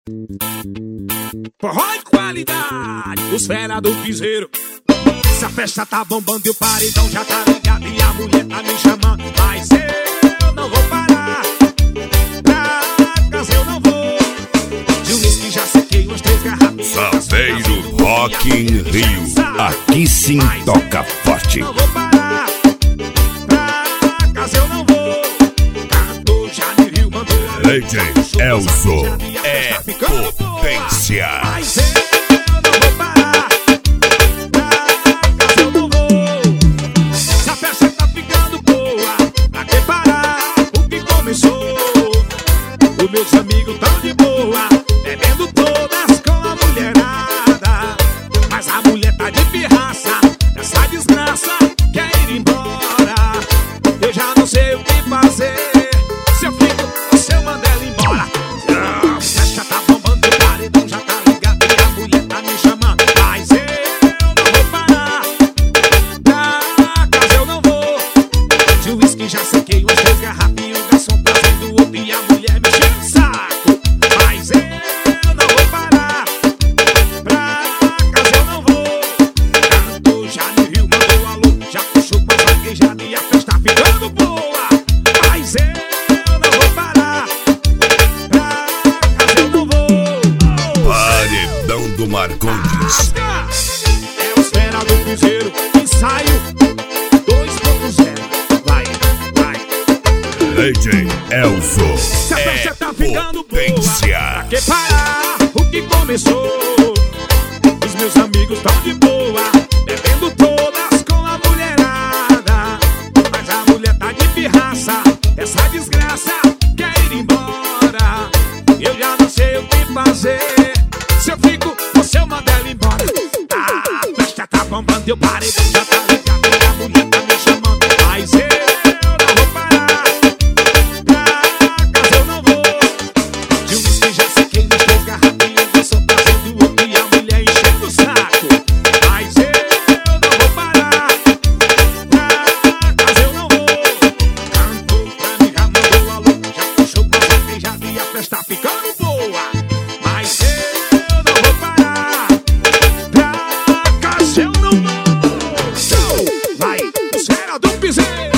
Forró e qualidade, os fera do piseiro. Se a festa tá bombando e o paredão já tá ligado e a mulher tá me chamando, mas eu não vou parar. Pra casa eu não vou. De uísque já sequei umas 3 garrafas. Saveiro Rock in Rio, aqui sim toca forte. Não vou parar. Pra casa eu não vou. Cantor já me viu, mandou a DJ Elzo é potência. mas eu não vou parar. Pra casa eu não vou. Se a festa tá ficando boa, pra que parar o que começou? Os meus amigos tão de boa, bebendo todas com a mulherada. Mas a mulher tá de pirraça, essa desgraça quer ir embora. Eu já não sei o que fazer. Se eu fico ou se eu mando ela embora. A festa tá bombando, o paredão já tá ligado e a mulher tá me chamando, mas eu não vou parar. Pra casa eu não vou. De uísque já sequei umas 3 garrafas e o garçom trazendo outro e a mulher me enchendo o saco, mas eu não vou parar. Pra casa eu não vou. Cantor já me viu, mandou alô, já puxou com as vaquejadas e a festa tá ficando boa, mas eu não vou parar. Pra casa eu não vou. Paredão do Marcondes. É os fera do piseiro, ensaio 2.0. Vai. DJ Elzo Se a é festa tá ficando boa, potência. pra que parar o que começou? Os meus amigos tão de boa, bebendo todas com a mulherada. Mas a mulher tá de pirraça, essa desgraça quer ir embora. Eu já não sei o que fazer. Se eu fico ou se eu mando ela embora. A festa tá bombando e o paredão já tá ligado e a mulher tá me chamando, mas eu não vou parar. Pra casa eu não vou. De uísque já sequei umas 3 garrafinhas, eu só trazendo outro e a mulher enchendo o saco, mas eu não vou parar. Pra casa eu não vou. Cantor pra mim já mandou alô, já puxou com a vaquejada e a festa tá ficando boa, mas eu não vou parar. Pra casa eu não vou. Vai, os fera do piseiro.